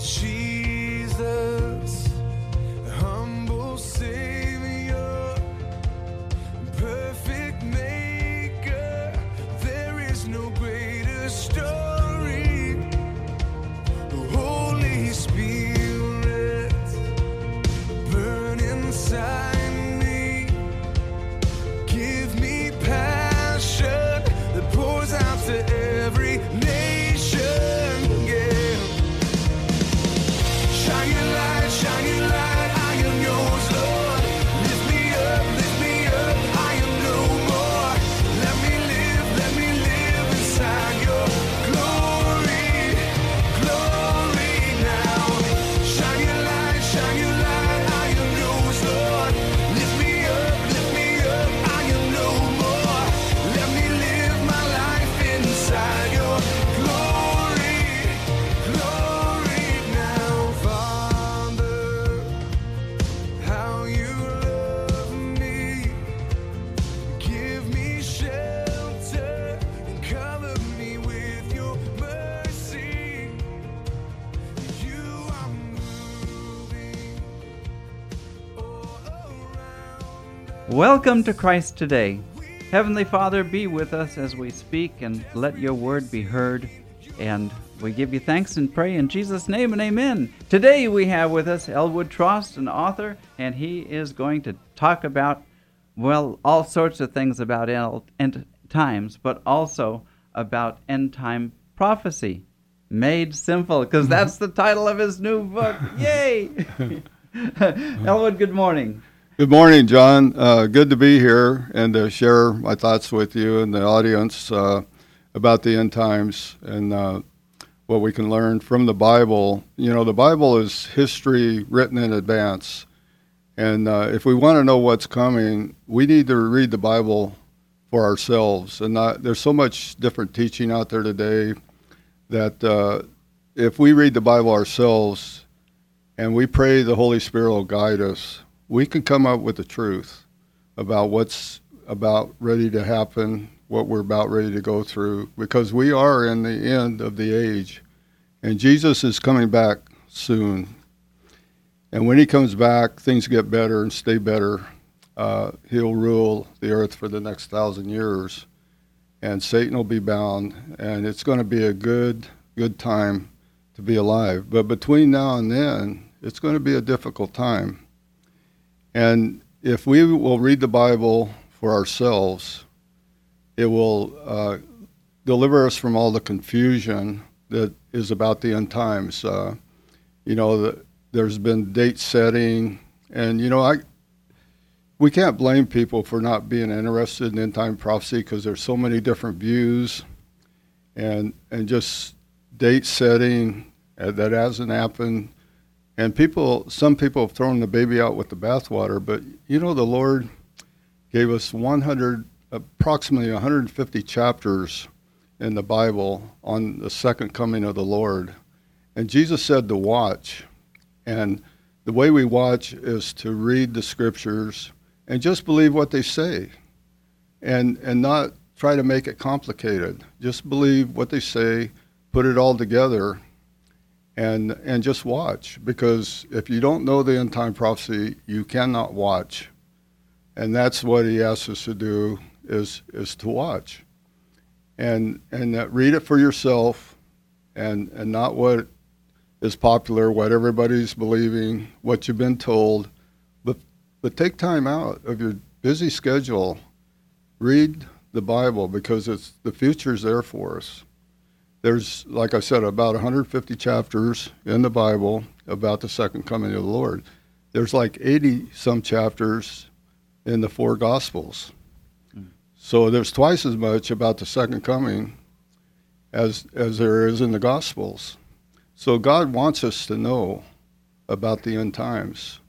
Jesus, humble Savior, perfect Maker, there is no greater story. Holy Spirit, burn inside me, give me passion that pours out to every nation. Yeah. Shine your light, I am yours, Lord. Lift me up, I am no more. Let me live inside your glory, glory now. Shine your light, I am yours, Lord. Lift me up, I am no more. Let me live my life inside your glory, glory now. Father, how you love me, give me shelter and cover me with your mercy. You are moving all around us. Welcome to Christ Today. Heavenly Father, be with us as we speak and let your word be heard. And we give you thanks and pray in Jesus' name and amen. Today we have with us Elwood Trost, an author, and he is going to talk about, well, all sorts of things about end times, but also about end time prophecy. Made Simple, because that's the title of his new book. Yay! Elwood, good morning. Good morning, John. Good to be here and to share my thoughts with you and the audience about the end times and what we can learn from the Bible. You know, the Bible is history written in advance. And if we want to know what's coming, we need to read the Bible for ourselves. And there's so much different teaching out there today that if we read the Bible ourselves and we pray the Holy Spirit will guide us, we can come up with the truth about what's about ready to happen, what we're about ready to go through, because we are in the end of the age, and Jesus is coming back soon. And when he comes back, things get better and stay better. He'll rule the earth for the next 1,000 years, and Satan will be bound, and it's going to be a good time to be alive. But between now and then, it's going to be a difficult time. And if we will read the Bible for ourselves, it will deliver us from all the confusion that is about the end times. There's been date setting, and we can't blame people for not being interested in end time prophecy because there's so many different views, and just date setting that hasn't happened. And some people have thrown the baby out with the bathwater, but the Lord gave us approximately 150 chapters in the Bible on the second coming of the Lord. And Jesus said to watch. And the way we watch is to read the scriptures and just believe what they say and not try to make it complicated. Just believe what they say, put it all together, and just watch, because if you don't know the end time prophecy, you cannot watch. And that's what he asks us to do, is to watch. And read it for yourself, and not what is popular, what everybody's believing, what you've been told. But take time out of your busy schedule. Read the Bible, because the future's there for us. There's, like I said, about 150 chapters in the Bible about the second coming of the Lord. There's like 80-some chapters in the 4 Gospels. So there's twice as much about the second coming as there is in the Gospels. So God wants us to know about the end times.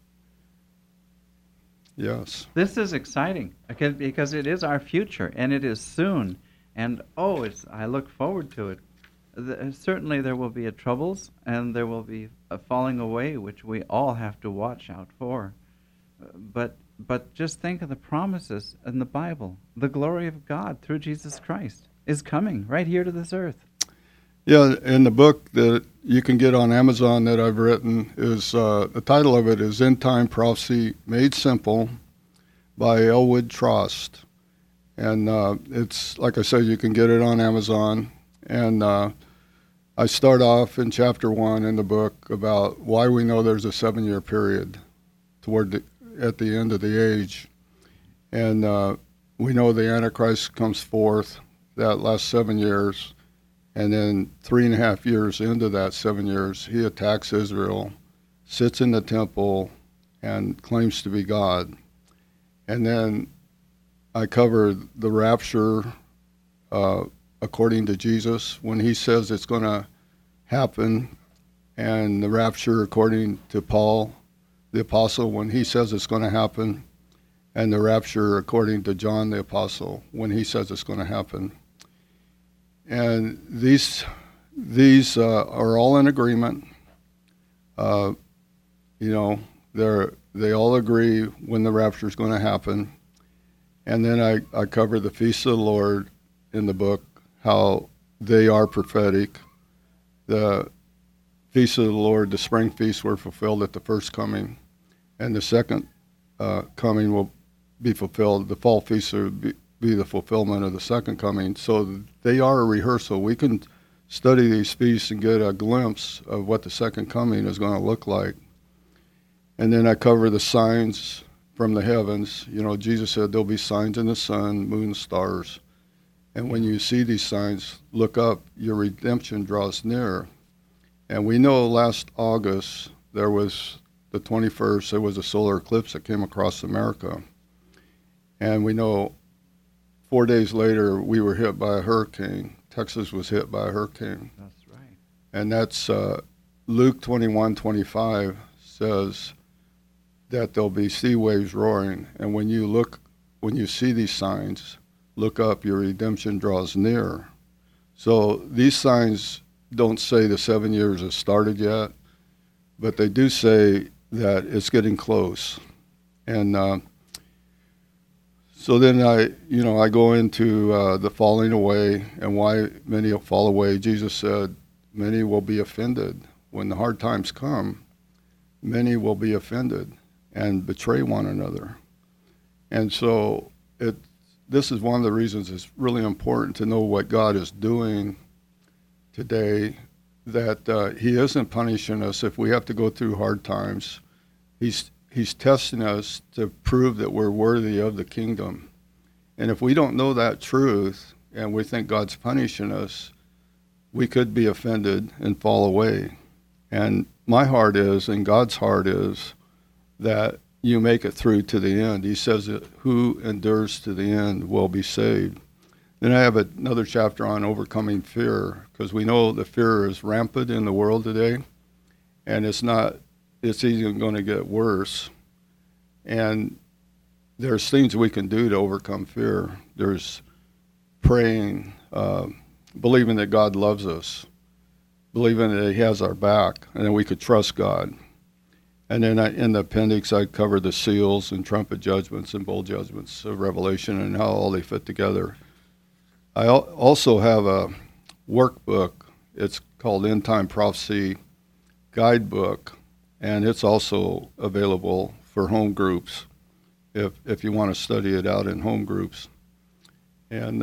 Yes. This is exciting because it is our future, and it is soon. And I look forward to it. Certainly there will be troubles, and there will be a falling away, which we all have to watch out for. But just think of the promises in the Bible. The glory of God through Jesus Christ is coming right here to this earth. Yeah, in the book that you can get on Amazon that I've written is the title of it is End Time Prophecy Made Simple by Elwood Trost. And it's, like I said, you can get it on Amazon. And I start off in chapter 1 in the book about why we know there's a 7-year period at the end of the age. And we know the Antichrist comes forth that last 7 years. And then 3.5 years into that 7 years, he attacks Israel, sits in the temple, and claims to be God. And then I cover the rapture according to Jesus when he says it's going to happen, and the rapture according to Paul, the apostle, when he says it's going to happen, and the rapture according to John the apostle when he says it's going to happen. And these are all in agreement. They all agree when the rapture is going to happen. And then I cover the feasts of the Lord in the book, how they are prophetic. The feasts of the Lord, the spring feasts, were fulfilled at the first coming, and the second coming will be fulfilled. The fall feasts will be the fulfillment of the second coming. So they are a rehearsal. We can study these feasts and get a glimpse of what the second coming is going to look like. And then I cover the signs from the heavens. Jesus said there'll be signs in the sun, moon, stars. And when you see these signs, look up, your redemption draws near. And we know last August, there was the 21st, there was a solar eclipse that came across America. And we know 4 days later, we were hit by a hurricane. Texas was hit by a hurricane. That's right. And that's Luke 21:25 says that there'll be sea waves roaring. And when you see these signs, look up, your redemption draws near. So these signs don't say the 7 years has started yet, but they do say that it's getting close. And so then I go into the falling away and why many will fall away. Jesus said, many will be offended. When the hard times come, many will be offended and betray one another. And so this is one of the reasons it's really important to know what God is doing today, that he isn't punishing us if we have to go through hard times. He's testing us to prove that we're worthy of the kingdom. And if we don't know that truth and we think God's punishing us, we could be offended and fall away. And my heart is, and God's heart is, that you make it through to the end. He says that who endures to the end will be saved. Then I have another chapter on overcoming fear, because we know the fear is rampant in the world today, and it's even going to get worse. And there's things we can do to overcome fear. There's praying, believing that God loves us, believing that he has our back, and that we could trust God. And then in the appendix, I cover the seals and trumpet judgments and bowl judgments of Revelation and how all they fit together. I also have a workbook. It's called End Time Prophecy Guidebook, and it's also available for home groups if you want to study it out in home groups. And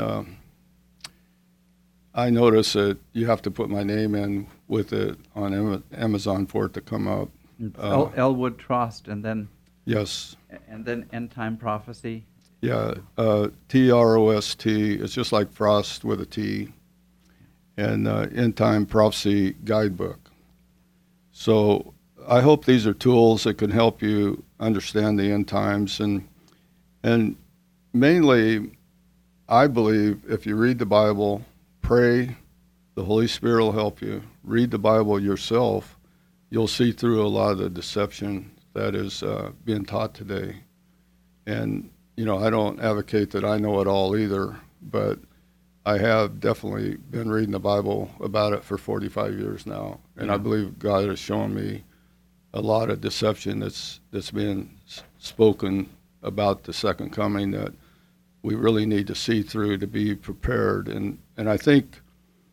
I notice that you have to put my name in with it on Amazon for it to come up. Elwood Trost, and then Yes. And then End Time Prophecy. Yeah, Trost. It's just like Frost with a T. And End Time Prophecy Guidebook. So I hope these are tools that can help you understand the end times. And mainly, I believe if you read the Bible, pray, the Holy Spirit will help you. Read the Bible yourself. You'll see through a lot of the deception that is being taught today. And, I don't advocate that I know it all either, but I have definitely been reading the Bible about it for 45 years now. And I believe God has shown me a lot of deception that's been spoken about the second coming that we really need to see through to be prepared. And I think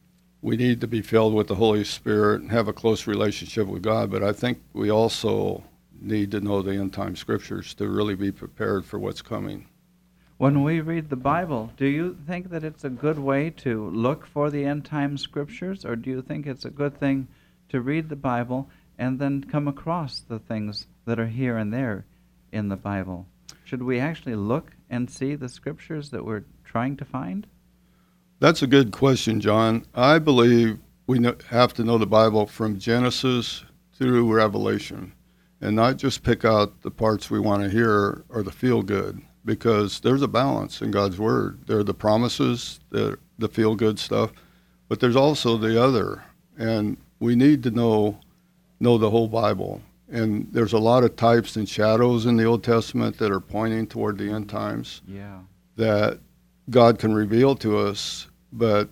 we need to be filled with the Holy Spirit and have a close relationship with God, but I think we also need to know the end time scriptures to really be prepared for what's coming. When we read the Bible, do you think that it's a good way to look for the end time scriptures, or do you think it's a good thing to read the Bible and then come across the things that are here and there in the Bible? Should we actually look and see the scriptures that we're trying to find? That's a good question, John. I believe we have to know the Bible from Genesis through Revelation and not just pick out the parts we want to hear or the feel good, because there's a balance in God's Word. There are the promises, the feel good stuff, but there's also the other. And we need to know the whole Bible. And there's a lot of types and shadows in the Old Testament that are pointing toward the end times that God can reveal to us. But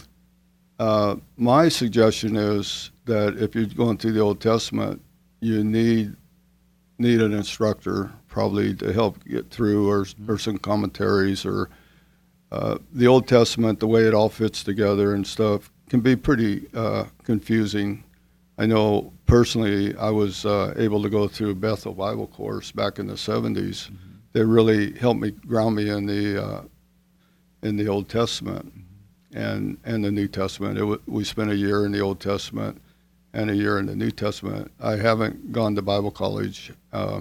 my suggestion is that if you're going through the Old Testament, you need an instructor probably to help get through, or some commentaries, or the Old Testament, the way it all fits together and stuff can be pretty confusing. I know personally I was able to go through a Bethel Bible course back in the 70s. They really helped me ground me in the Old Testament and the New Testament. We spent a year in the Old Testament and a year in the New Testament. I haven't gone to Bible college,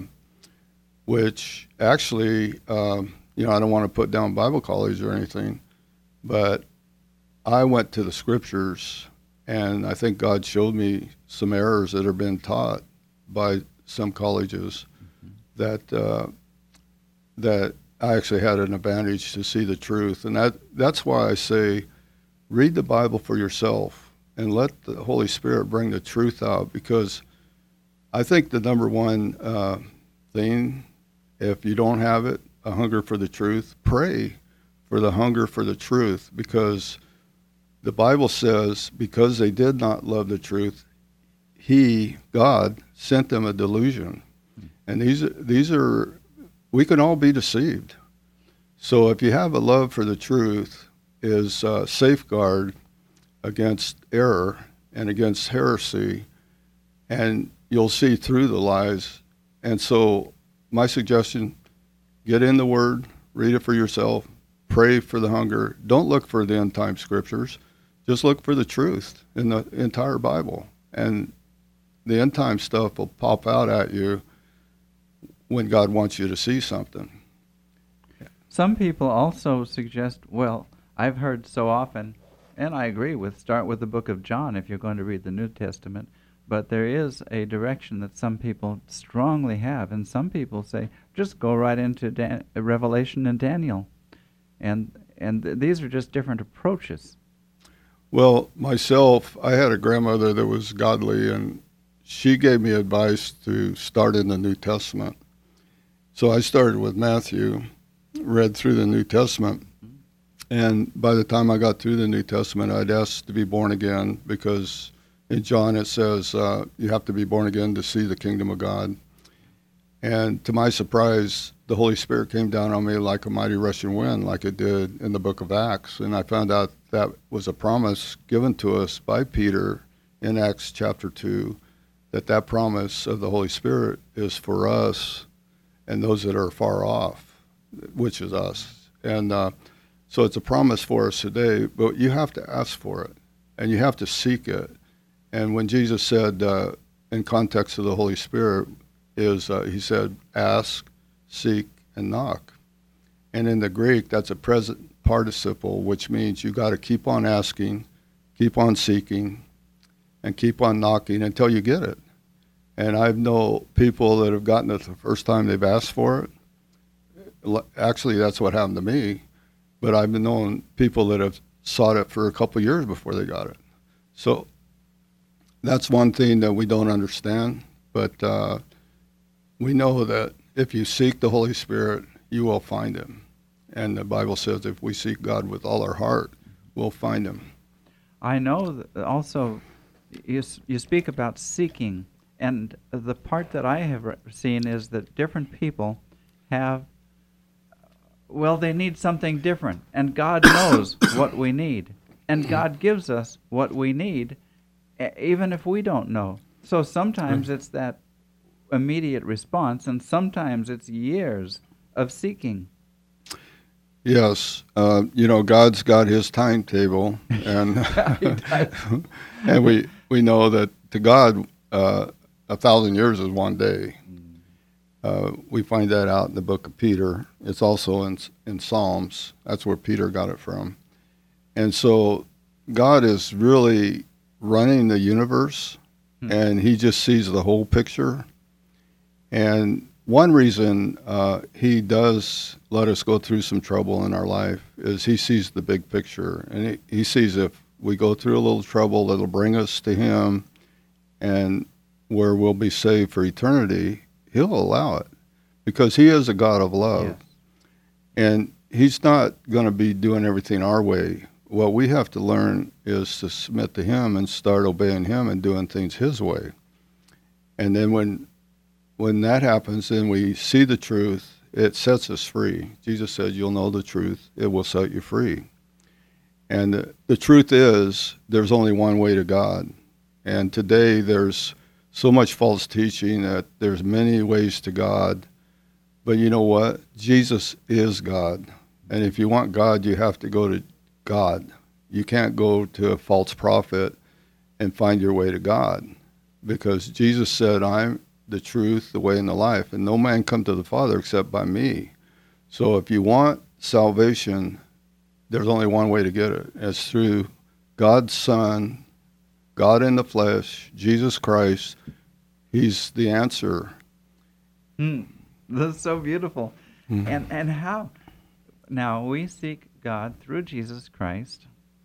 which actually, I don't want to put down Bible college or anything, but I went to the scriptures, and I think God showed me some errors that have been taught by some colleges that I actually had an advantage to see the truth. And that's why I say, read the Bible for yourself and let the Holy Spirit bring the truth out, because I think the number one thing, if you don't have it, a hunger for the truth, pray for the hunger for the truth, because the Bible says, because they did not love the truth, God, sent them a delusion. And these are, we can all be deceived. So if you have a love for the truth, is safeguard against error and against heresy, and you'll see through the lies. And so my suggestion, get in the Word, read it for yourself, pray for the hunger. Don't look for the end time scriptures. Just look for the truth in the entire Bible. And the end time stuff will pop out at you when God wants you to see something. Some people also suggest, well, I've heard so often, and I agree with, start with the book of John if you're going to read the New Testament, but there is a direction that some people strongly have, and some people say, just go right into Revelation and Daniel. And these are just different approaches. Well, myself, I had a grandmother that was godly, and she gave me advice to start in the New Testament. So I started with Matthew, read through the New Testament, and by the time I got through the New Testament, I'd asked to be born again, because in John it says you have to be born again to see the kingdom of God. And to my surprise, the Holy Spirit came down on me like a mighty rushing wind, like it did in the book of Acts. And I found out that was a promise given to us by Peter in Acts chapter 2, that promise of the Holy Spirit is for us and those that are far off, which is us. And so it's a promise for us today, but you have to ask for it, and you have to seek it. And when Jesus said, in context of the Holy Spirit, he said, ask, seek, and knock. And in the Greek, that's a present participle, which means you got to keep on asking, keep on seeking, and keep on knocking until you get it. And I know people that have gotten it the first time they've asked for it. Actually, that's what happened to me. But I've been knowing people that have sought it for a couple of years before they got it. So that's one thing that we don't understand. But we know that if you seek the Holy Spirit, you will find him. And the Bible says if we seek God with all our heart, we'll find him. I know that also you speak about seeking, and the part that I have seen is that different people have, well, they need something different, and God knows what we need. And God gives us what we need, even if we don't know. So sometimes it's that immediate response, and sometimes it's years of seeking. Yes, God's got His timetable, and and we know that to God, 1,000 years is one day. We find that out in the book of Peter. It's also in Psalms. That's where Peter got it from. And so God is really running the universe, and He just sees the whole picture. And one reason He does let us go through some trouble in our life is He sees the big picture. And He sees if we go through a little trouble, that'll bring us to Him, and where we'll be saved for eternity, He'll allow it, because He is a God of love. Yes. And He's not going to be doing everything our way. What we have to learn is to submit to Him and start obeying Him and doing things His way. And then when that happens, then we see the truth, it sets us free. Jesus said, you'll know the truth, it will set you free. And the truth is, there's only one way to God. And today there's so much false teaching that there's many ways to God. But you know what? Jesus is God. And if you want God, you have to go to God. You can't go to a false prophet and find your way to God. Because Jesus said, I'm the truth, the way, and the life, and no man come to the Father except by me. So if you want salvation, there's only one way to get it. It's through God's Son, God in the flesh, Jesus Christ. He's the answer. That's so beautiful. And how? Now, we seek God through Jesus Christ.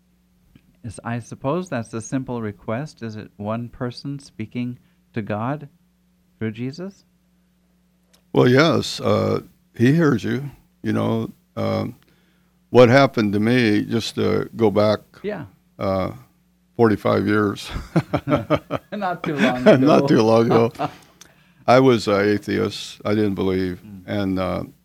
I suppose that's a simple request. Is it one person speaking to God through Jesus? Well, yes. He hears you. What happened to me, just to go back 45 years. Not too long ago. Not too long ago. I was an atheist. I didn't believe. And,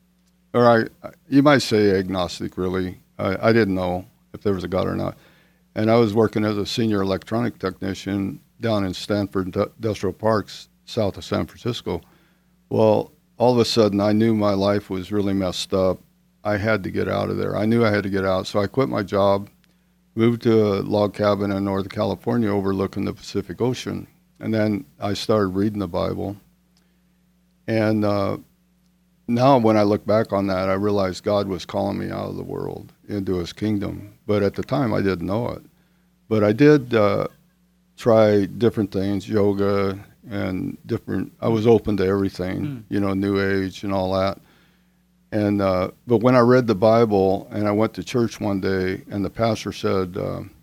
you might say agnostic, really. I didn't know if there was a God or not. And I was working as a senior electronic technician down in Stanford Industrial Parks, south of San Francisco. Well, all of a sudden, I knew my life was really messed up. I had to get out of there. I knew I had to get out. So I quit my job, moved to a log cabin in Northern California overlooking the Pacific Ocean. And then I started reading the Bible. And now when I look back on that, I realized God was calling me out of the world into His kingdom. But at the time, I didn't know it. But I did try different things, yoga and different. I was open to everything, New Age and all that. And but when I read the Bible and I went to church one day and the pastor said,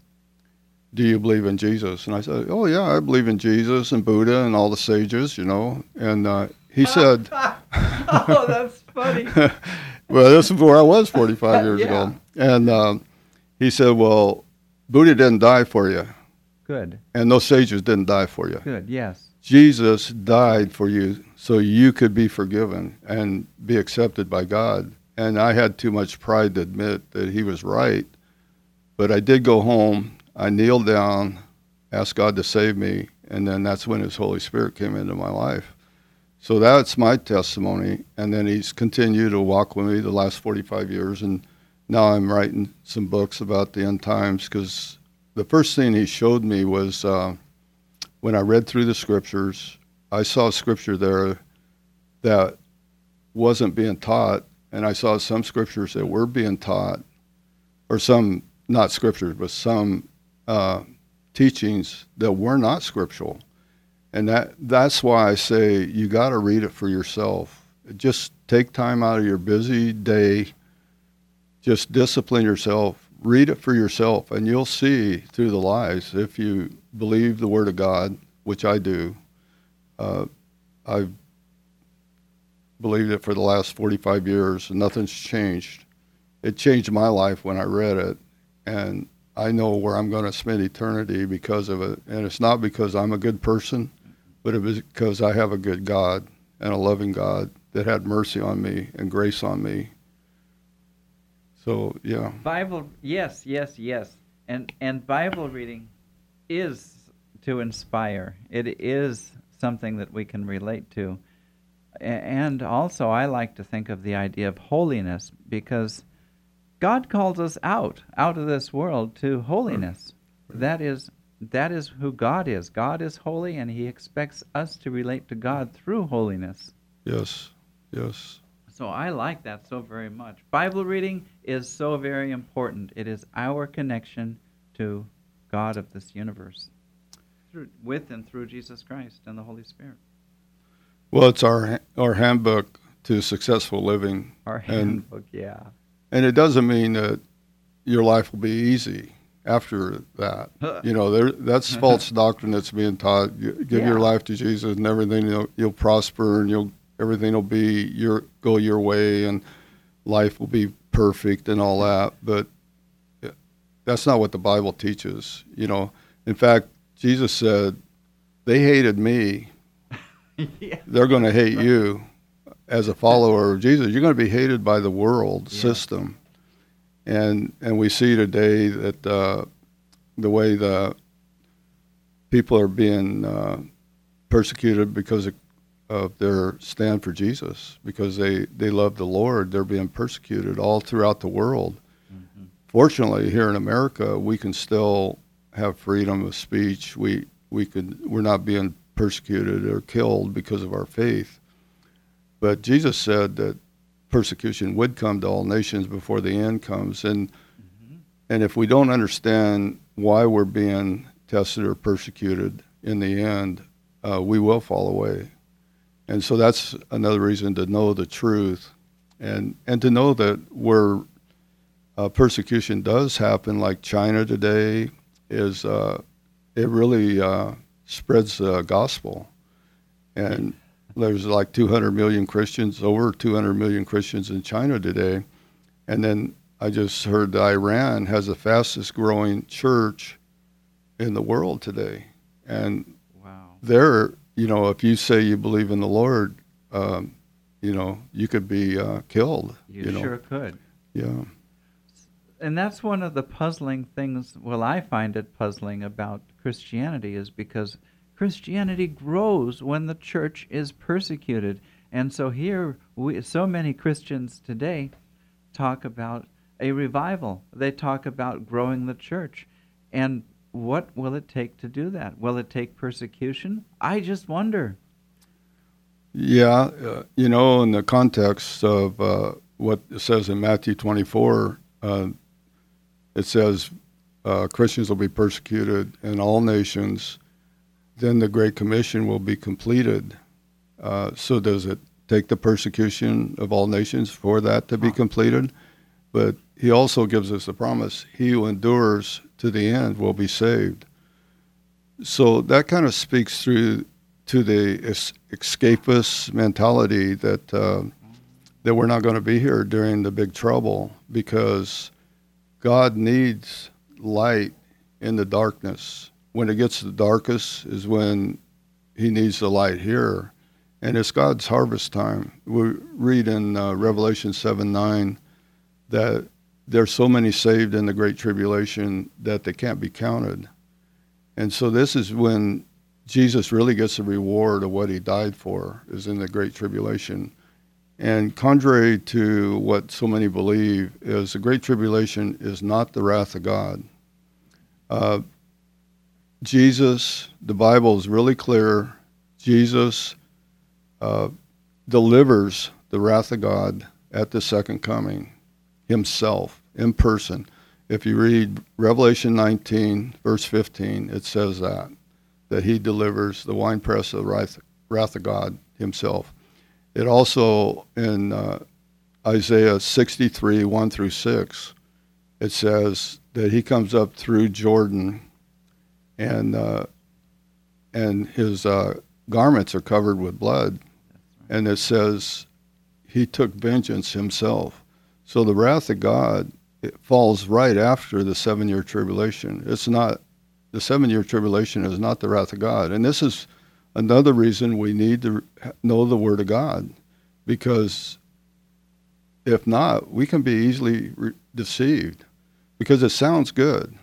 do you believe in Jesus? And I said, oh, yeah, I believe in Jesus and Buddha and all the sages, And he said... Oh, that's funny. Well, this is before I was 45 years ago. And he said, well, Buddha didn't die for you. Good. And those sages didn't die for you. Good, yes. Jesus died for you so you could be forgiven and be accepted by God. And I had too much pride to admit that he was right. But I did go home. I kneeled down, asked God to save me, and then that's when His Holy Spirit came into my life. So that's my testimony. And then He's continued to walk with me the last 45 years. And now I'm writing some books about the end times, because the first thing He showed me was when I read through the scriptures, I saw scripture there that wasn't being taught. And I saw some scriptures that were being taught, or some, not scriptures, but some teachings that were not scriptural. And that's why I say you got to read it for yourself. Just take time out of your busy day. Just discipline yourself. Read it for yourself, and you'll see through the lies. If you believe the Word of God, which I do, I've believed it for the last 45 years, and nothing's changed. It changed my life when I read it, and I know where I'm going to spend eternity because of it. And it's not because I'm a good person, but it was because I have a good God and a loving God that had mercy on me and grace on me. So, yeah. Bible, yes. And Bible reading is to inspire. It is something that we can relate to. And also, I like to think of the idea of holiness, because God calls us out of this world to holiness. That is who God is. God is holy, and He expects us to relate to God through holiness. Yes. Yes. So I like that so very much. Bible reading is so very important. It is our connection to God of this universe, with and through Jesus Christ and the Holy Spirit. Well, it's our handbook to successful living. Our handbook, yeah. And it doesn't mean that your life will be easy after that. That's false doctrine that's being taught. Give your life to Jesus, and everything you'll prosper, and everything will be go your way, and life will be perfect and all that. But that's not what the Bible teaches. In fact, Jesus said, "They hated me. Yeah. They're going to hate you." As a follower of Jesus, you're going to be hated by the world system. And we see today that the way the people are being persecuted because of their stand for Jesus, because they love the Lord, they're being persecuted all throughout the world. Mm-hmm. Fortunately, here in America, we can still have freedom of speech. We're not being persecuted or killed because of our faith. But Jesus said that persecution would come to all nations before the end comes. And if we don't understand why we're being tested or persecuted in the end, we will fall away. And so that's another reason to know the truth and to know that where persecution does happen, like China today, is it really spreads the gospel. And there's like 200 million Christians, over 200 million Christians in China today. And then I just heard that Iran has the fastest growing church in the world today. And there, if you say you believe in the Lord, you could be killed. You sure could. Yeah. And that's one of the puzzling things, I find it puzzling about Christianity, is because Christianity grows when the church is persecuted. And so here, so many Christians today talk about a revival. They talk about growing the church. And what will it take to do that? Will it take persecution? I just wonder. Yeah, in the context of what it says in Matthew 24, it says Christians will be persecuted in all nations. Then the Great Commission will be completed. So does it take the persecution of all nations for that to be completed? But he also gives us the promise, he who endures to the end will be saved. So that kind of speaks through to the escapist mentality that we're not going to be here during the big trouble, because God needs light in the darkness. When it gets the darkest is when he needs the light here. And it's God's harvest time. We read in Revelation 7:9 that there's so many saved in the Great Tribulation that they can't be counted. And so this is when Jesus really gets the reward of what he died for, is in the Great Tribulation. And contrary to what so many believe, is the Great Tribulation is not the wrath of God. Jesus, the Bible is really clear, Jesus delivers the wrath of God at the second coming, himself, in person. If you read Revelation 19, verse 15, it says that he delivers the winepress of the wrath of God himself. It also, in Isaiah 63, 1 through 6, it says that he comes up through Jordan, and his garments are covered with blood. And it says he took vengeance himself. So the wrath of God, it falls right after the 7-year tribulation. It's not, the 7-year tribulation is not the wrath of God. And this is another reason we need to know the Word of God, because if not, we can be easily deceived, because it sounds good.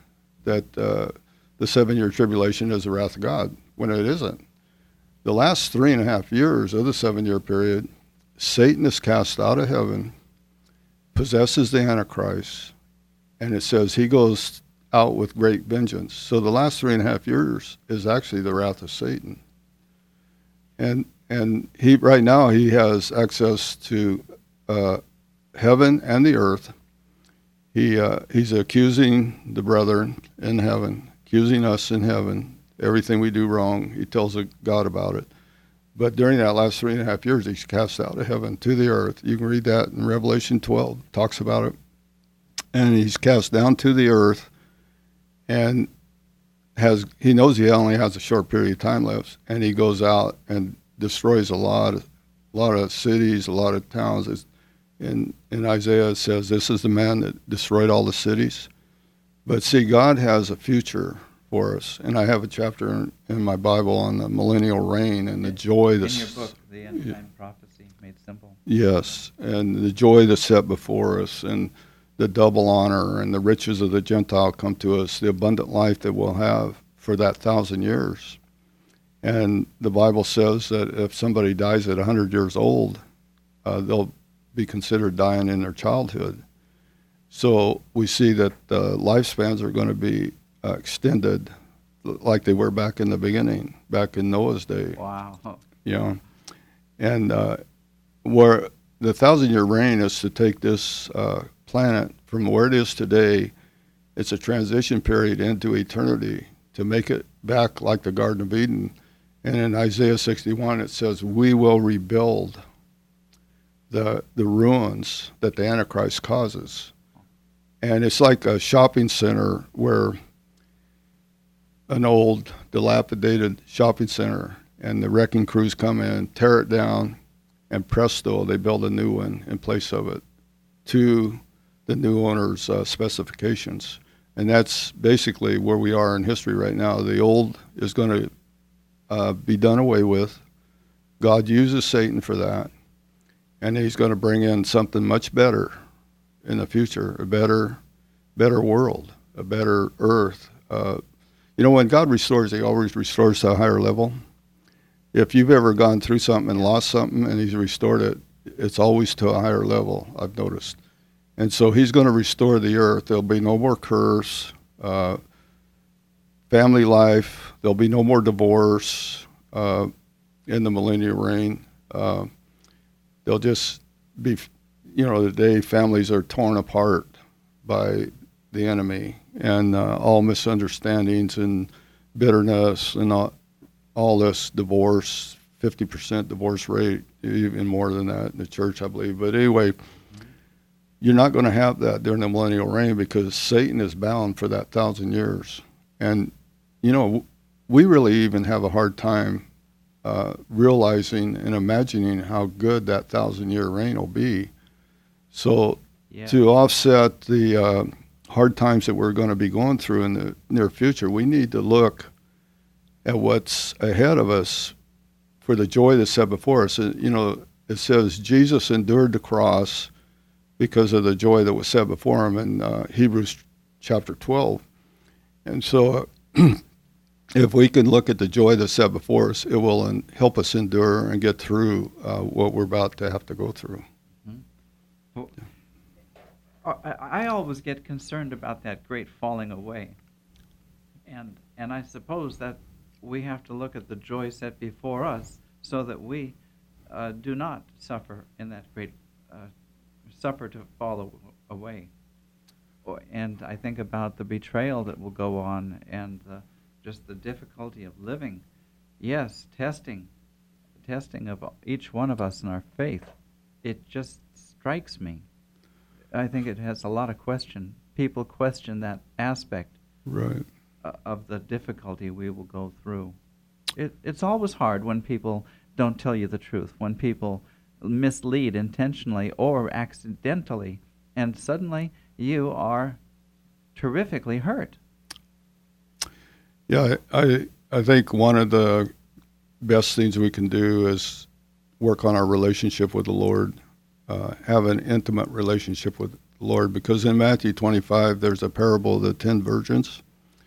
that the 7-year tribulation is the wrath of God, when it isn't. The last 3.5 years of the 7-year period, Satan is cast out of heaven, possesses the Antichrist, and it says he goes out with great vengeance. So the last 3.5 years is actually the wrath of Satan. And he right now he has access to heaven and the earth. He's accusing the brethren in heaven, accusing us in heaven, everything we do wrong. He tells God about it. But during that last 3.5 years, he's cast out of heaven to the earth. You can read that in Revelation 12, talks about it. And he's cast down to the earth, and he knows he only has a short period of time left, and he goes out and destroys a lot of cities, a lot of towns. In Isaiah it says, this is the man that destroyed all the cities. But see, God has a future for us. And I have a chapter in my Bible on the millennial reign and the joy in your book, The End Time Prophecy Made Simple. Yes, and the joy that's set before us, and the double honor and the riches of the Gentile come to us, the abundant life that we'll have for that 1,000 years. And the Bible says that if somebody dies at 100 years old, they'll be considered dying in their childhood. So we see that the lifespans are going to be extended like they were back in the beginning, back in Noah's day. Wow. You know, and where the 1,000-year reign is to take this planet from where it is today. It's a transition period into eternity to make it back like the Garden of Eden. And in Isaiah 61, it says, we will rebuild the ruins that the Antichrist causes. And it's like a shopping center where an old, dilapidated shopping center, and the wrecking crews come in, tear it down, and presto, they build a new one in place of it to the new owner's specifications. And that's basically where we are in history right now. The old is going to be done away with. God uses Satan for that. And he's going to bring in something much better in the future, a better world, a better earth. When God restores, he always restores to a higher level. If you've ever gone through something and lost something and he's restored it, it's always to a higher level, I've noticed. And so he's going to restore the earth. There'll be no more curse, family life. There'll be no more divorce in the millennial reign. They'll just be, the day families are torn apart by the enemy, and all misunderstandings and bitterness and all this divorce, 50% divorce rate, even more than that in the church, I believe. But anyway, you're not going to have that during the millennial reign because Satan is bound for that 1,000 years. And, we really even have a hard time realizing and imagining how good that 1,000-year reign will be. So to offset the hard times that we're going to be going through in the near future, we need to look at what's ahead of us for the joy that's set before us. It says Jesus endured the cross because of the joy that was set before him in Hebrews chapter 12. And so if we can look at the joy that's set before us, it will help us endure and get through what we're about to have to go through. Mm-hmm. Well, I always get concerned about that great falling away. And I suppose that we have to look at the joy set before us so that we do not suffer in that great, suffer to fall away. And I think about the betrayal that will go on and just the difficulty of living. Yes, testing of each one of us in our faith. It just strikes me. I think it has a lot of question. People question that aspect right. Of the difficulty we will go through. It's always hard when people don't tell you the truth, when people mislead intentionally or accidentally, and suddenly you are terrifically hurt. Yeah, I think one of the best things we can do is work on our relationship with the Lord, have an intimate relationship with the Lord, because in Matthew 25, there's a parable of the 10 virgins,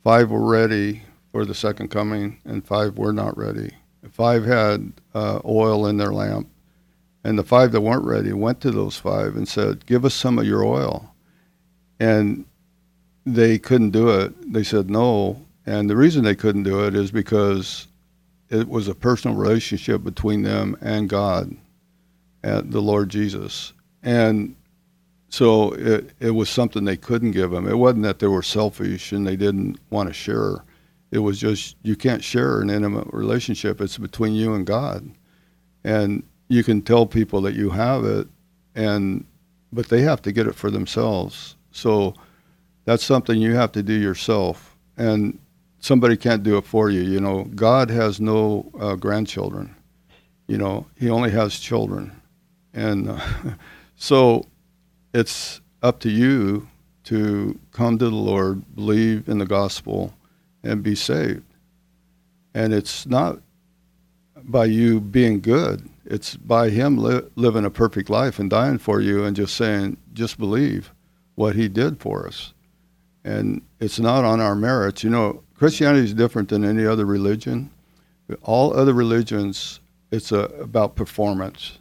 5 were ready for the second coming, and 5 were not ready. 5 had oil in their lamp, and the 5 that weren't ready went to those 5 and said, "Give us some of your oil." And they couldn't do it. They said no. And the reason they couldn't do it is because it was a personal relationship between them and God, and the Lord Jesus. And so it was something they couldn't give him. It wasn't that they were selfish and they didn't want to share. It was just, you can't share an intimate relationship. It's between you and God. And you can tell people that you have it, but they have to get it for themselves. So that's something you have to do yourself. And somebody can't do it for you. You know, God has no grandchildren. You know, he only has children. And so it's up to you to come to the Lord, believe in the gospel, and be saved. And it's not by you being good. It's by him living a perfect life and dying for you and just saying, just believe what he did for us. And it's not on our merits. You know, Christianity is different than any other religion. All other religions, it's about performance.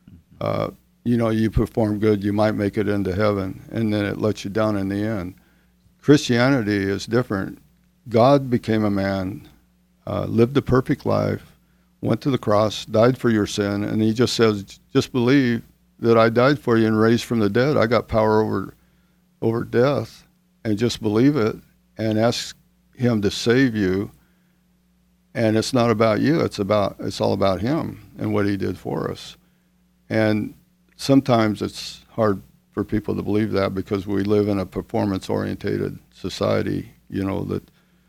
You know, you perform good, you might make it into heaven, and then it lets you down in the end. Christianity is different. God became a man, lived a perfect life, went to the cross, died for your sin, and he just says, just believe that I died for you and raised from the dead. I got power over death, and just believe it and ask him to save you. And it's not about you, it's all about him and what he did for us. And sometimes it's hard for people to believe that because we live in a performance-orientated society, you know, that,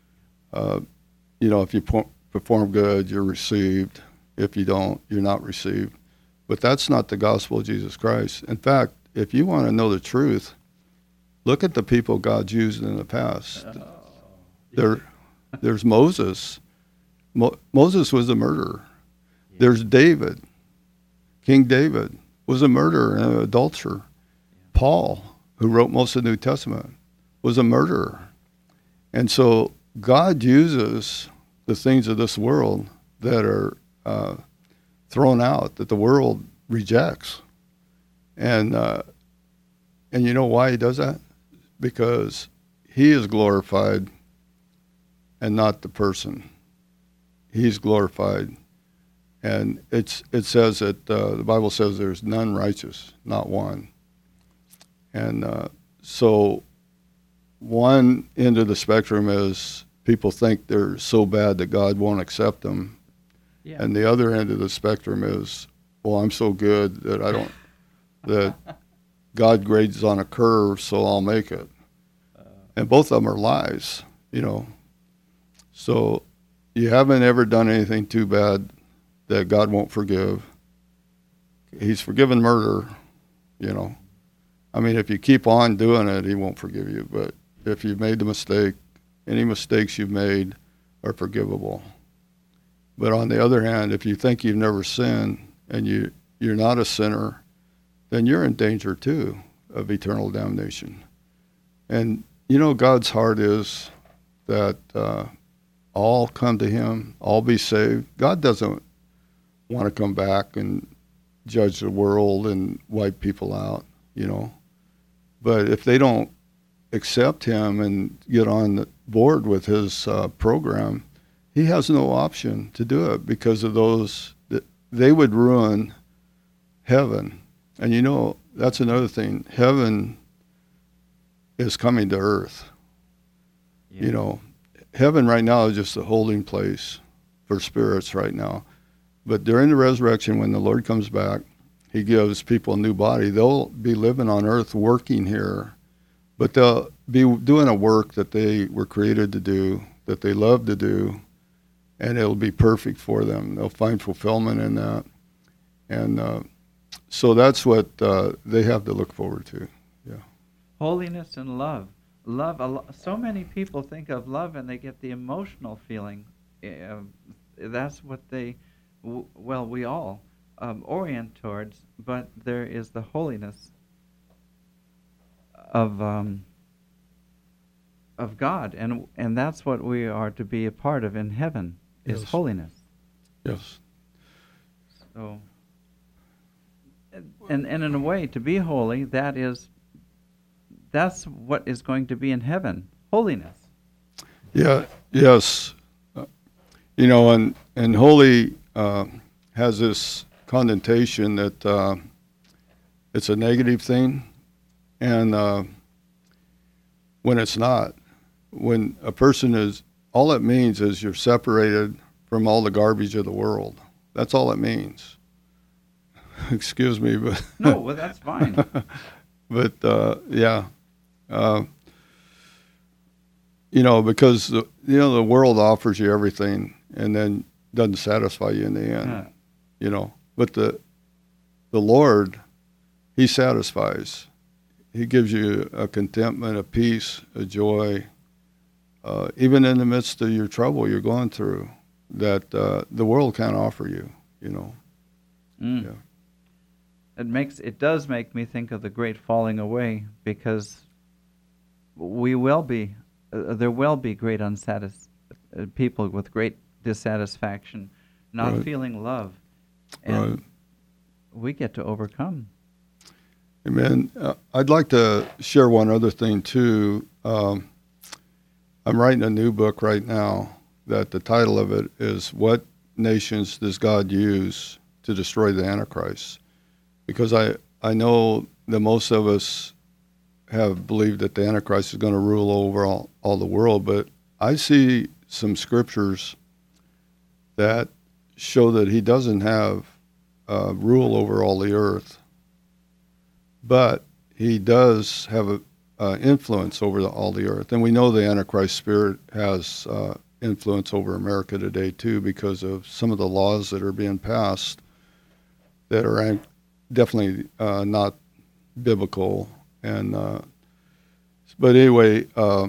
you know, if you perform good, you're received. If you don't, you're not received. But that's not the gospel of Jesus Christ. In fact, if you want to know the truth, look at the people God's used in the past. There's Moses. Moses was a murderer. There's David. King David was a murderer and an adulterer. Paul, who wrote most of the New Testament, was a murderer. And so God uses the things of this world that are thrown out, that the world rejects. And you know why he does that? Because he is glorified and not the person. He's glorified. And it says that the Bible says there's none righteous, not one. And so one end of the spectrum is people think they're so bad that God won't accept them. Yeah. And the other end of the spectrum is, well, I'm so good that that God grades on a curve, so I'll make it. And both of them are lies, you know. So you haven't ever done anything too bad that God won't forgive. He's forgiven murder, you know. I mean, if you keep on doing it, he won't forgive you. But if you've made the mistake, any mistakes you've made are forgivable. But on the other hand, if you think you've never sinned and you're not a sinner, then you're in danger too of eternal damnation. And you know, God's heart is that all come to him, all be saved. God doesn't want to come back and judge the world and wipe people out, you know. But if they don't accept him and get on board with his program, he has no option to do it because of those that they would ruin heaven. And you know, that's another thing. Heaven is coming to earth. Yeah. You know, heaven right now is just a holding place for spirits right now. But during the resurrection, when the Lord comes back, he gives people a new body. They'll be living on earth, working here, but they'll be doing a work that they were created to do, that they love to do, and it'll be perfect for them. They'll find fulfillment in that. And so that's what they have to look forward to. Yeah. Holiness and love. So many people think of love and they get the emotional feeling. That's what they, we all orient towards, but there is the holiness of of God, and that's what we are to be a part of in heaven, is Yes. holiness. Yes. So, and in a way, to be holy, that's what is going to be in heaven, holiness. Yeah. Yes. And holy has this connotation that it's a negative thing, and when it's not, when a person is, all it means is you're separated from all the garbage of the world. That's all it means. Excuse me, but No, well, that's fine. but yeah, because the world offers you everything and then doesn't satisfy you in the end. Yeah. But the Lord, He satisfies. He gives you a contentment, a peace, a joy, even in the midst of your trouble you're going through, that the world can't offer you. Mm. Yeah. It does make me think of the great falling away, because we will be there will be great people with great dissatisfaction, not Right. feeling love, and Right. we get to overcome. Amen. I'd like to share one other thing too. I'm writing a new book right now that the title of it is "What Nations Does God Use to Destroy the Antichrist?" Because I know that most of us have believed that the Antichrist is going to rule over all the world, but I see some scriptures that show that he doesn't have rule over all the earth, but he does have a influence over all the earth. And we know the Antichrist spirit has influence over America today too, because of some of the laws that are being passed that are definitely not biblical. And but anyway,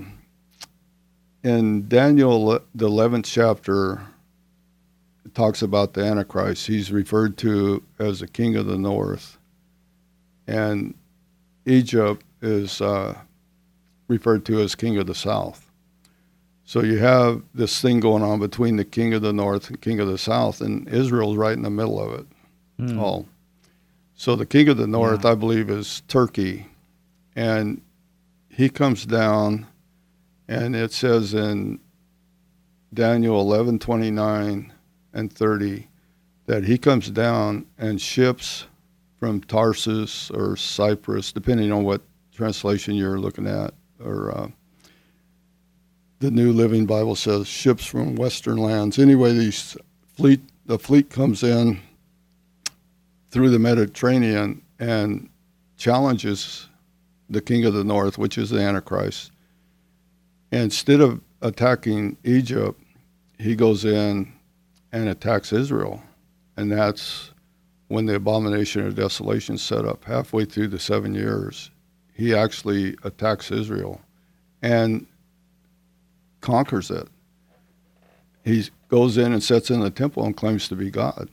in Daniel, the 11th chapter, it talks about the Antichrist. He's referred to as the king of the north, and Egypt is referred to as king of the south. So you have this thing going on between the king of the north and king of the south, and Israel's right in the middle of it all. So the king of the north, I believe, is Turkey, and he comes down, and it says in Daniel 11:29 and 30 that he comes down and ships from Tarsus or Cyprus, depending on what translation you're looking at, or the New Living Bible says ships from western lands. Anyway, the fleet comes in through the Mediterranean and challenges the king of the north, which is the Antichrist. And instead of attacking Egypt, he goes in and attacks Israel. And that's when the abomination of desolation set up. Halfway through the 7 years, he actually attacks Israel and conquers it. He goes in and sets in the temple and claims to be God.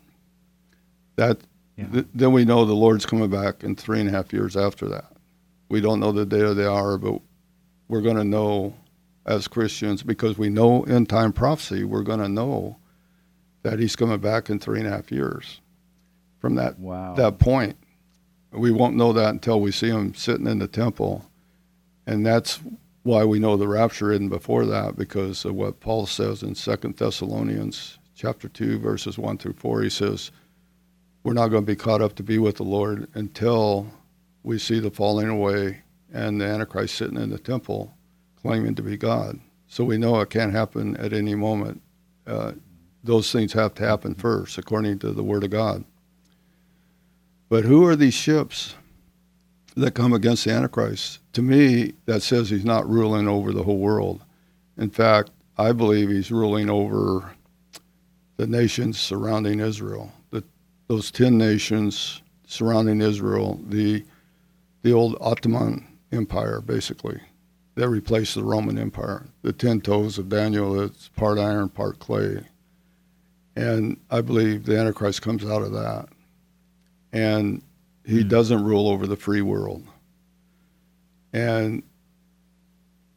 Then we know the Lord's coming back in 3.5 years after that. We don't know the day or the hour, but we're going to know as Christians, because we know end time prophecy, we're going to know that he's coming back in 3.5 years. From that point, we won't know that until we see him sitting in the temple, and that's why we know the rapture isn't before that, because of what Paul says in 2 Thessalonians chapter 2, verses 1 through 4. He says, we're not going to be caught up to be with the Lord until we see the falling away and the Antichrist sitting in the temple claiming to be God. So we know it can't happen at any moment. Those things have to happen first, according to the Word of God. But who are these ships that come against the Antichrist? To me, that says he's not ruling over the whole world. In fact, I believe he's ruling over the nations surrounding Israel. Those 10 nations surrounding Israel, the old Ottoman Empire, basically, that replaced the Roman Empire. The 10 toes of Daniel, it's part iron, part clay. And I believe the Antichrist comes out of that. And he doesn't rule over the free world. And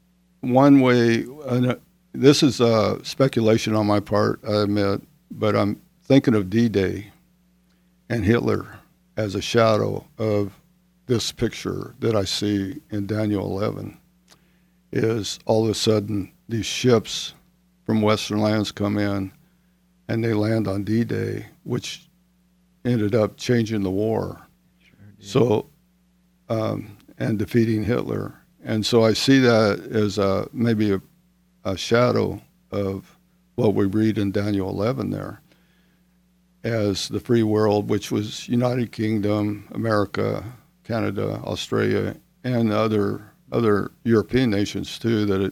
one way, this is speculation on my part, I admit, but I'm thinking of D-Day and Hitler as a shadow of this picture that I see in Daniel 11, is all of a sudden these ships from Western lands come in and they land on D-Day, which ended up changing the war. So, and defeating Hitler. And so I see that as maybe a shadow of what we read in Daniel 11 there, as the free world, which was United Kingdom, America, Canada, Australia, and other European nations too that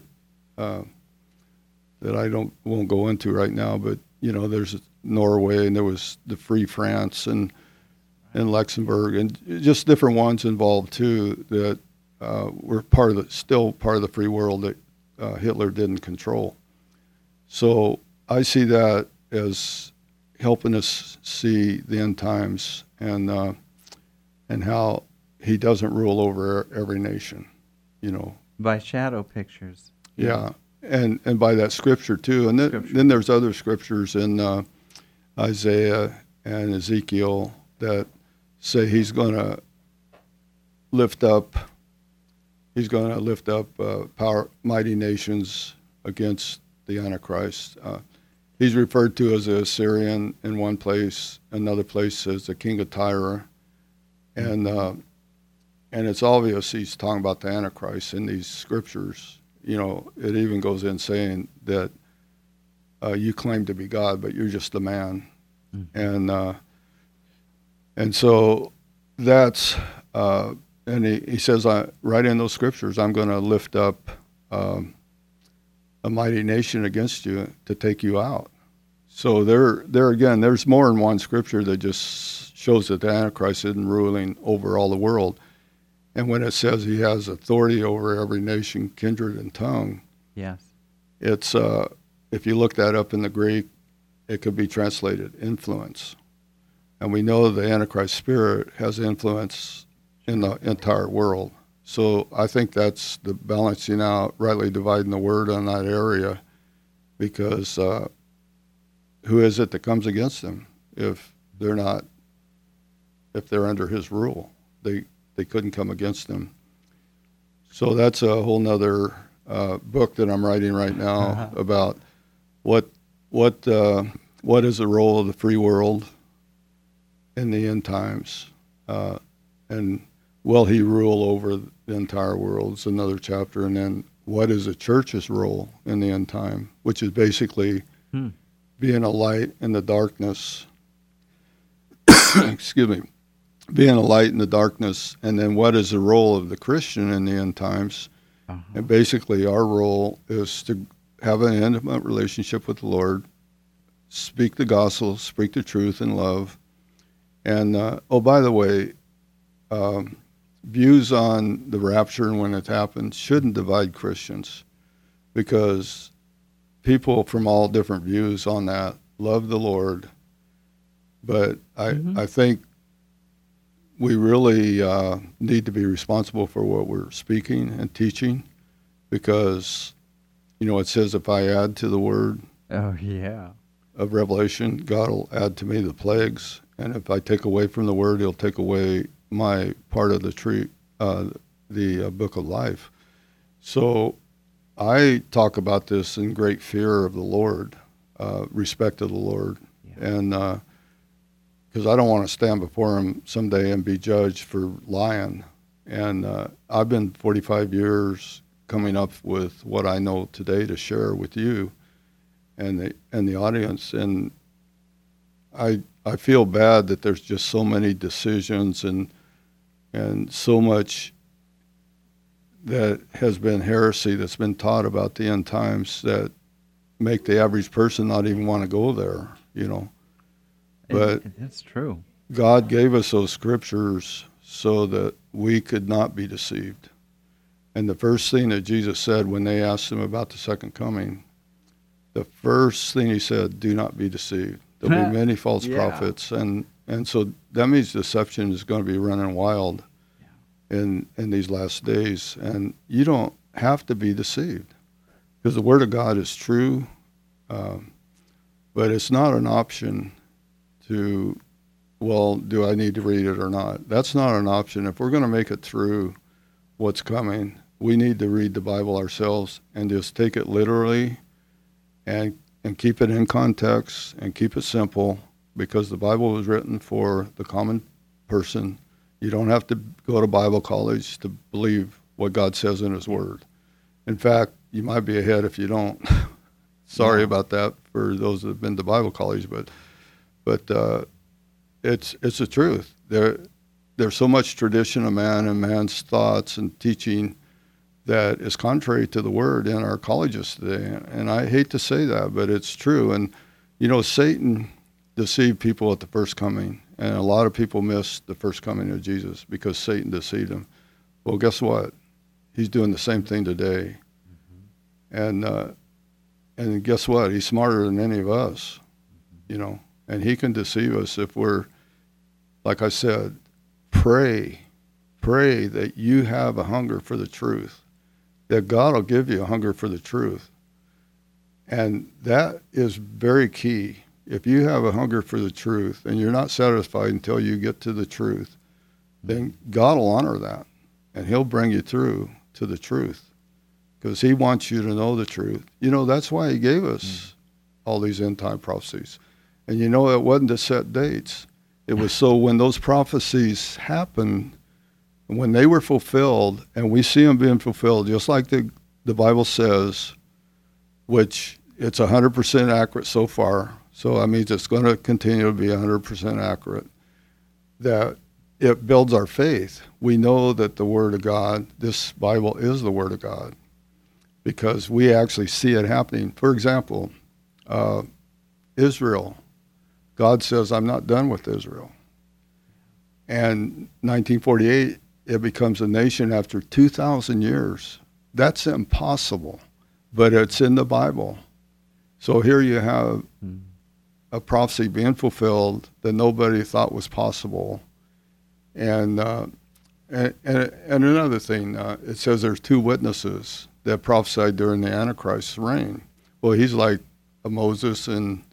that I won't go into right now. But there's Norway, and there was the Free France and Luxembourg, and just different ones involved too that were still part of the free world that Hitler didn't control. So I see that as helping us see the end times and how he doesn't rule over every nation, By shadow pictures. Yeah, and by that scripture too. And then there's other scriptures in Isaiah and Ezekiel that say he's going to lift up mighty nations against the Antichrist. He's referred to as the Assyrian in one place, another place as the king of Tyre, and it's obvious he's talking about the Antichrist in these scriptures. It even goes in saying that you claim to be God, but you're just a man, and so that's and he says, right in those scriptures, I'm going to lift up a mighty nation against you to take you out. So there again, there's more in one scripture that just shows that the Antichrist isn't ruling over all the world. And when it says he has authority over every nation, kindred, and tongue, yes, it's if you look that up in the Greek, it could be translated influence. And we know the Antichrist spirit has influence in the entire world. So I think that's the balancing out, rightly dividing the word on that area, because who is it that comes against them if they're under his rule? They couldn't come against him. So that's a whole nother book that I'm writing right now about what is the role of the free world in the end times, and will he rule over the entire world? It's another chapter. And then what is the church's role in the end time, which is basically being a light in the darkness. Excuse me. Being a light in the darkness. And then what is the role of the Christian in the end times? And basically our role is to have an intimate relationship with the Lord, speak the gospel, speak the truth in love. And, by the way, views on the rapture and when it happens shouldn't divide Christians, because people from all different views on that love the Lord. But I think we really need to be responsible for what we're speaking and teaching, because, it says if I add to the word of Revelation, God will add to me the plagues. And if I take away from the word, he'll take away my part of the tree, the book of life. So I talk about this in great fear of the Lord, respect of the Lord, and because I don't want to stand before him someday and be judged for lying. And I've been 45 years coming up with what I know today to share with you and the audience. And I feel bad that there's just so many decisions and so much that has been heresy that's been taught about the end times that make the average person not even want to go there, But that's true. God gave us those scriptures so that we could not be deceived. And the first thing that Jesus said when they asked him about the second coming, the first thing he said, do not be deceived. There'll be many false prophets. And so that means deception is going to be running wild in these last days. And you don't have to be deceived. because the Word of God is true, but it's not an option to, well, do I need to read it or not? That's not an option. If we're going to make it through what's coming, we need to read the Bible ourselves and just take it literally and keep it in context and keep it simple, because the Bible was written for the common person. You don't have to go to Bible college to believe what God says in His Word. In fact, you might be ahead if you don't. Sorry about that for those that have been to Bible college, but it's the truth. There's so much tradition of man and man's thoughts and teaching that is contrary to the Word in our colleges today. And I hate to say that, but it's true. And, Satan deceived people at the first coming, and a lot of people missed the first coming of Jesus because Satan deceived them. Well, guess what? He's doing the same thing today. Mm-hmm. And guess what? He's smarter than any of us, and he can deceive us if we're, like I said, pray that you have a hunger for the truth, that God will give you a hunger for the truth. And that is very key. If you have a hunger for the truth and you're not satisfied until you get to the truth, then God will honor that, and He'll bring you through to the truth, because He wants you to know the truth. That's why He gave us all these end-time prophecies. And it wasn't to set dates. It was so when those prophecies happened, when they were fulfilled, and we see them being fulfilled, just like the Bible says, which it's 100% accurate so far. So that means it's going to continue to be 100% accurate. That it builds our faith. We know that the Word of God, this Bible is the Word of God, because we actually see it happening. For example, Israel. God says, I'm not done with Israel. And 1948, it becomes a nation after 2,000 years. That's impossible, but it's in the Bible. So here you have a prophecy being fulfilled that nobody thought was possible. And another thing, it says there's two witnesses that prophesied during the Antichrist's reign. Well, he's like a Moses and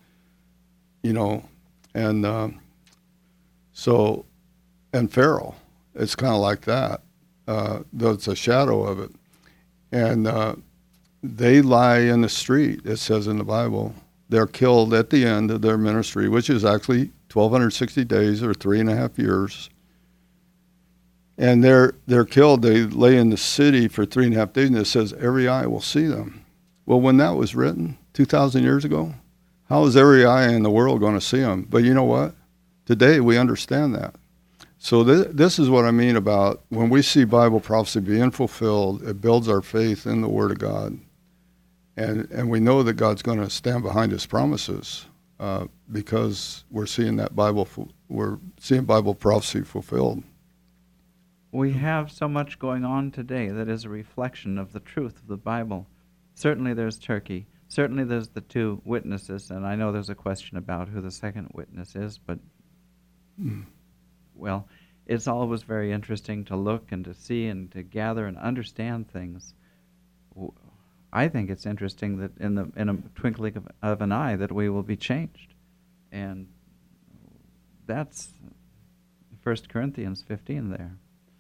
Pharaoh. It's kind of like that. Though it's a shadow of it. And they lie in the street, it says in the Bible. They're killed at the end of their ministry, which is actually 1,260 days or 3.5 years. And they're killed. They lay in the city for 3.5 days, and it says every eye will see them. Well, when that was written 2,000 years ago, how is every eye in the world going to see them? But you know what? Today we understand that. So this is what I mean about when we see Bible prophecy being fulfilled, it builds our faith in the Word of God. And we know that God's going to stand behind His promises because we're seeing Bible prophecy fulfilled. We have so much going on today that is a reflection of the truth of the Bible. Certainly there's Turkey. Certainly there's the two witnesses, and I know there's a question about who the second witness is, but, well, it's always very interesting to look and to see and to gather and understand things. I think it's interesting that in a twinkling of an eye that we will be changed. And that's 1 Corinthians 15 there.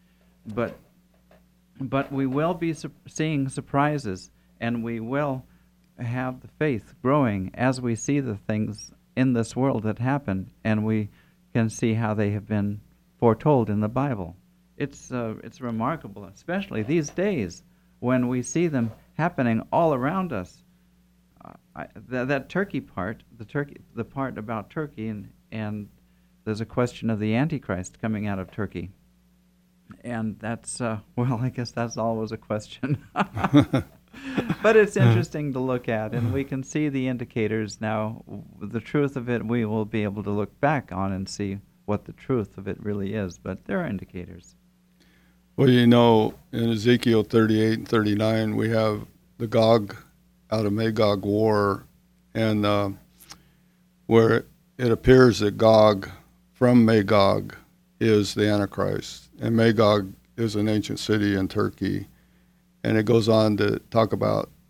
But we will be seeing surprises, and we will have the faith growing as we see the things in this world that happen, and we can see how they have been foretold in the Bible. It's remarkable, especially these days when we see them happening all around us. That Turkey part, the part about Turkey, and there's a question of the Antichrist coming out of Turkey. And that's, I guess that's always a question. But it's interesting to look at, and we can see the indicators now. The truth of it, we will be able to look back on and see what the truth of it really is, but there are indicators. Well, in Ezekiel 38 and 39, we have the Gog out of Magog war, and where it appears that Gog from Magog is the Antichrist. And Magog is an ancient city in Turkey. And it goes on to talk about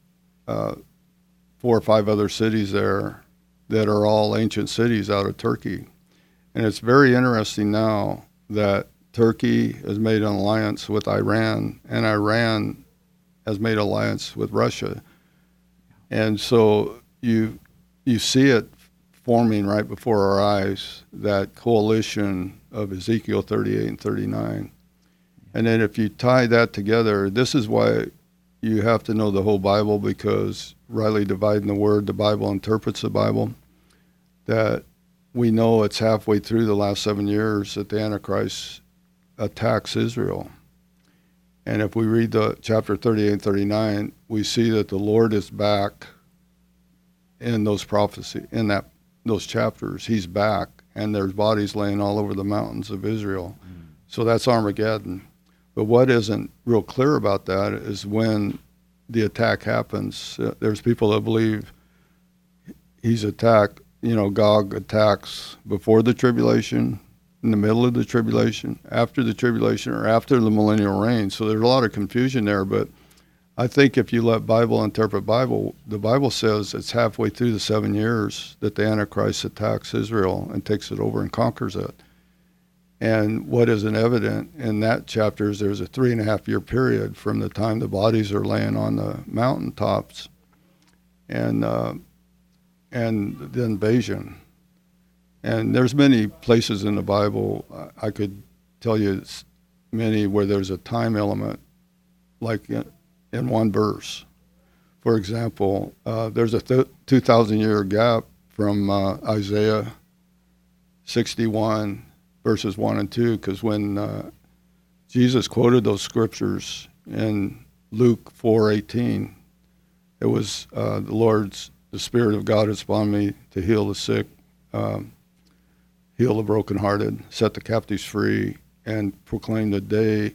4 or 5 other cities there that are all ancient cities out of Turkey. And it's very interesting now that Turkey has made an alliance with Iran, and Iran has made an alliance with Russia. And so you see it forming right before our eyes, that coalition of Ezekiel 38 and 39. And then if you tie that together, this is why you have to know the whole Bible, because rightly dividing the word, the Bible interprets the Bible, that we know it's halfway through the last 7 years that the Antichrist attacks Israel. And if we read the chapter 38 and 39, we see that the Lord is back in those prophecy, in those chapters. He's back, and there's bodies laying all over the mountains of Israel. So that's Armageddon. But what isn't real clear about that is when the attack happens. There's people that believe he's attacked, Gog attacks before the tribulation, in the middle of the tribulation, after the tribulation, or after the millennial reign. So there's a lot of confusion there, but I think if you let Bible interpret Bible, the Bible says it's halfway through the 7 years that the Antichrist attacks Israel and takes it over and conquers it. And what isn't evident in that chapter is there's a 3.5-year period from the time the bodies are laying on the mountaintops and the invasion. And there's many places in the Bible, I could tell you many where there's a time element, like in one verse. For example, there's a 2,000-year gap from Isaiah 61, verses 1 and 2, because when Jesus quoted those scriptures in Luke 4:18, it was the Spirit of God is upon me to heal the sick, heal the brokenhearted, set the captives free, and proclaim the day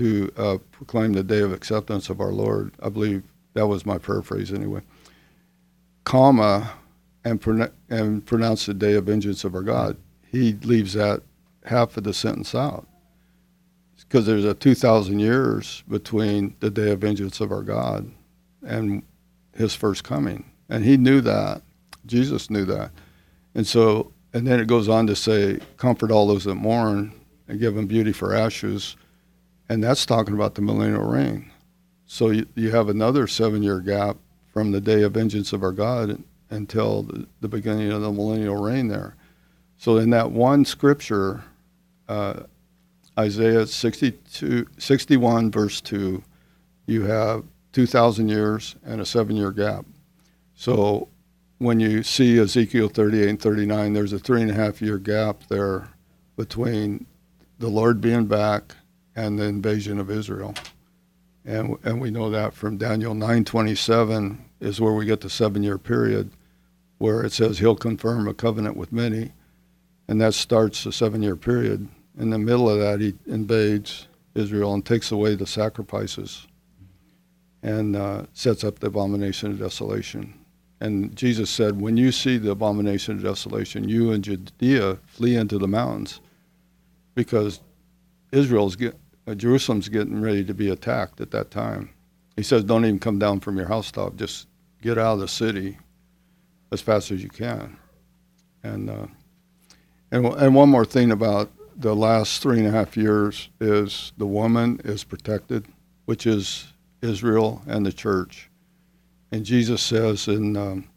of acceptance of our Lord. I believe that was my paraphrase anyway. Comma, and pronounce the day of vengeance of our God. He leaves that half of the sentence out, because there's a 2,000 years between the day of vengeance of our God and his first coming. And he knew that. Jesus knew that. And then it goes on to say, comfort all those that mourn and give them beauty for ashes. And that's talking about the millennial reign. So you have another 7-year gap from the day of vengeance of our God until the beginning of the millennial reign there. So in that one scripture, Isaiah 61, verse 2, you have 2,000 years and a 7-year gap. So when you see Ezekiel 38 and 39, there's a 3.5-year gap there between the Lord being back and the invasion of Israel. And we know that from Daniel 9:27 is where we get the 7-year period where it says he'll confirm a covenant with many, and that starts the 7-year period. In the middle of that, he invades Israel and takes away the sacrifices and sets up the abomination of desolation. And Jesus said, when you see the abomination of desolation, you and Judea flee into the mountains, because Jerusalem's getting ready to be attacked at that time. He says, don't even come down from your housetop. Just get out of the city as fast as you can. And one more thing about the last 3.5 years is the woman is protected, which is Israel and the church. And Jesus says in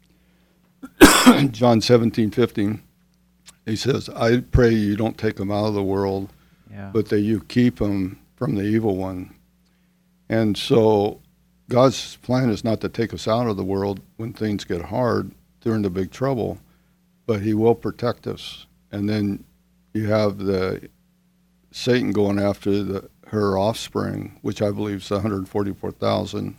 John 17:15, he says, I pray you don't take them out of the world, but that you keep them from the evil one. And so God's plan is not to take us out of the world when things get hard during the big trouble, but he will protect us. And then you have Satan going after her offspring, which I believe is 144,000.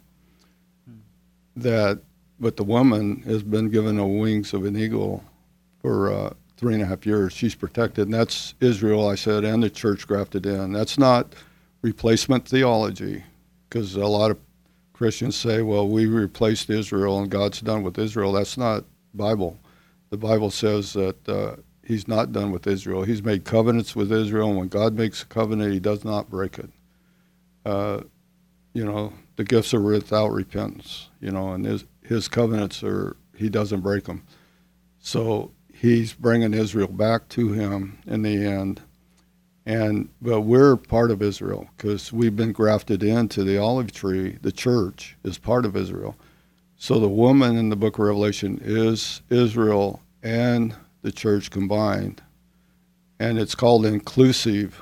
But the woman has been given the wings of an eagle for 3.5 years. She's protected, and that's Israel, I said, and the church grafted in. That's not replacement theology, because a lot of Christians say, well, we replaced Israel and God's done with Israel. That's not Bible. The Bible says that he's not done with Israel. He's made covenants with Israel, and when God makes a covenant, he does not break it. The gifts are without repentance, and his covenants he doesn't break them. So he's bringing Israel back to him in the end. But we're part of Israel because we've been grafted into the olive tree. The church is part of Israel. So the woman in the book of Revelation is Israel and the church combined. And it's called inclusive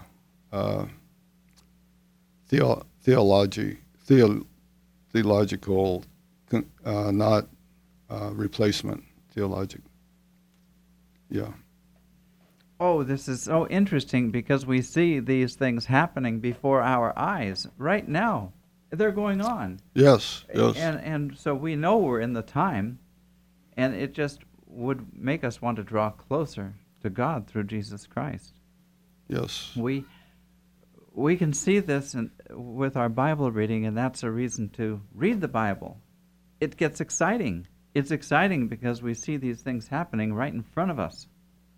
theological, not replacement theologic. Yeah. Oh, this is so interesting because we see these things happening before our eyes right now. They're going on. Yes. And so we know we're in the time, and it just would make us want to draw closer to God through Jesus Christ. Yes. We can see this with our Bible reading, and that's a reason to read the Bible. It gets exciting. It's exciting because we see these things happening right in front of us.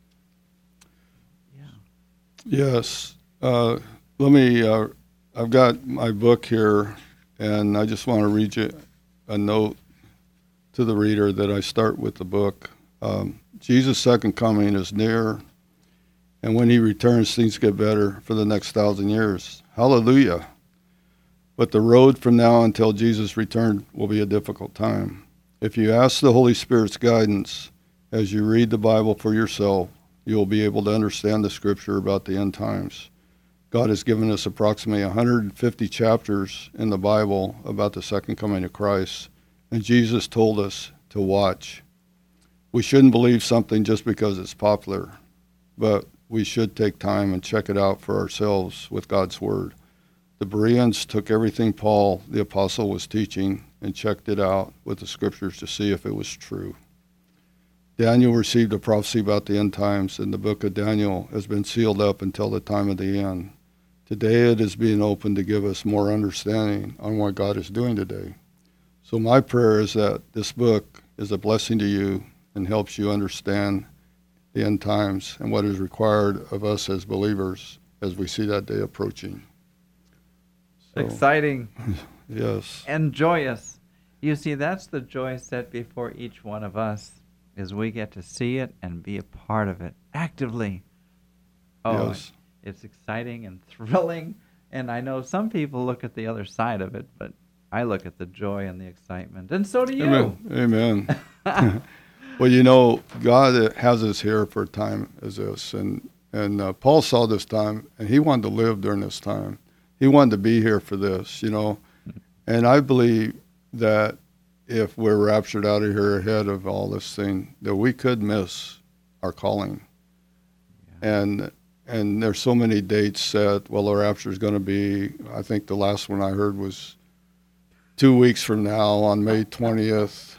Yes. Let me, I've got my book here, and I just want to read you a note to the reader that I start with the book. Jesus' second coming is near, and when he returns, things get better for the next 1,000 years. Hallelujah. But the road from now until Jesus' return will be a difficult time. If you ask the Holy Spirit's guidance as you read the Bible for yourself, you'll be able to understand the scripture about the end times. God has given us approximately 150 chapters in the Bible about the second coming of Christ, and Jesus told us to watch. We shouldn't believe something just because it's popular, but we should take time and check it out for ourselves with God's Word. The Bereans took everything Paul, the apostle, was teaching and checked it out with the scriptures to see if it was true. Daniel received a prophecy about the end times, and the book of Daniel has been sealed up until the time of the end. Today it is being opened to give us more understanding on what God is doing today. So my prayer is that this book is a blessing to you and helps you understand the end times and what is required of us as believers as we see that day approaching. So, Exciting. Yes. And joyous. You see, that's the joy set before each one of us, is we get to see it and be a part of it actively. Oh, Yes. It's exciting and thrilling. And I know some people look at the other side of it, but I look at the joy and the excitement. And so do you. Amen. Amen. Well, you know, God has us here for a time as this. And Paul saw this time, and he wanted to live during this time. He wanted to be here for this, you know. And I believe that if we're raptured out of here ahead of all this thing, that we could miss our calling. Yeah. And there's so many dates set. Well, the rapture is going to be, I think the last one I heard was 2 weeks from now on May 20th,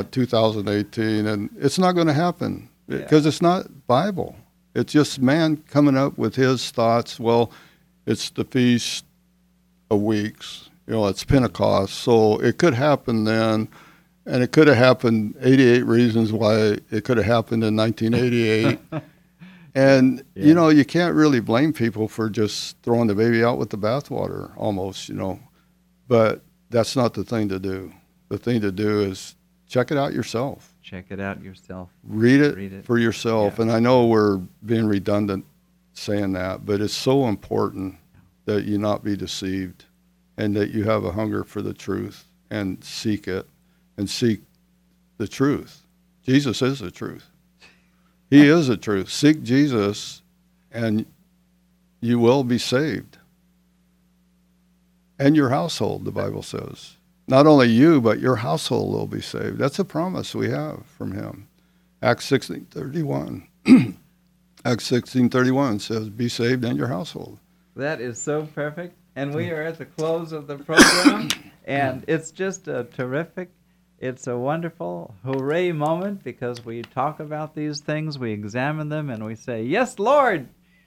2018. And it's not going to happen because it's not Bible. It's just man coming up with his thoughts. Well, it's the Feast of Weeks. You know, it's Pentecost. So it could happen then. And it could have happened 88 reasons why it could have happened in 1988. And, you know, you can't really blame people for just throwing the baby out with the bathwater almost, you know. But that's not the thing to do. The thing to do is check it out yourself. Check it out yourself. Read it for yourself. Yeah. And I know we're being redundant saying that, but it's so important that you not be deceived and that you have a hunger for the truth and seek it and seek the truth. Jesus is the truth. He is the truth. Seek Jesus and you will be saved. And your household, the Bible says. Not only you, but your household will be saved. That's a promise we have from him. Acts 16:31. Acts 16:31 says, be saved and your household. That is so perfect. And we are at the close of the program. And it's just a terrific, it's a wonderful hooray moment because we talk about these things, we examine them, and we say, yes, Lord.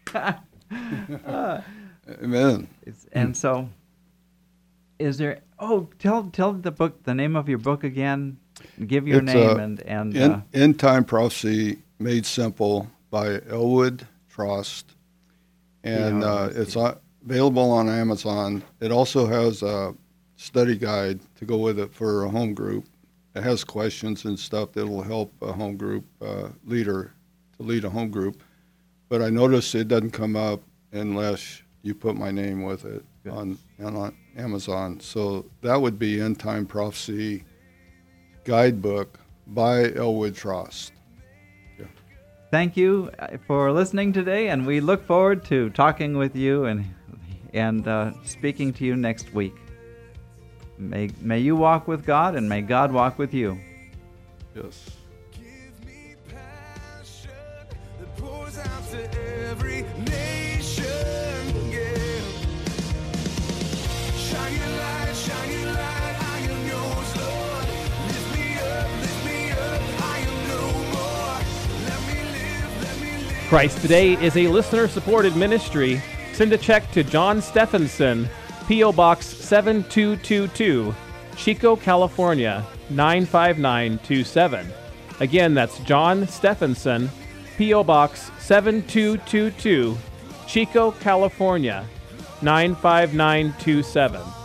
Amen. And so, is there, tell the name of your book again. Give your name and End Time Prophecy Made Simple by Elwood Trost. And it's available on Amazon. It also has a study guide to go with it for a home group. has questions and stuff that'll help a home group leader to lead a home group. But I noticed it doesn't come up unless you put my name with it on Amazon. So that would be End Time Prophecy Guidebook by Elwood Trost. Thank you for listening today, and we look forward to talking with you and speaking to you next week. May you walk with God, and may God walk with you. Yes. Give me passion that pours out to every nation. Yeah. Shine your light, I am yours, Lord. Lift me up, I am no more. Let me live. Christ Today is a listener-supported ministry. Send a check to John Stephenson, P.O. Box 7222, Chico, California, 95927. Again, that's John Stephenson, P.O. Box 7222, Chico, California, 95927.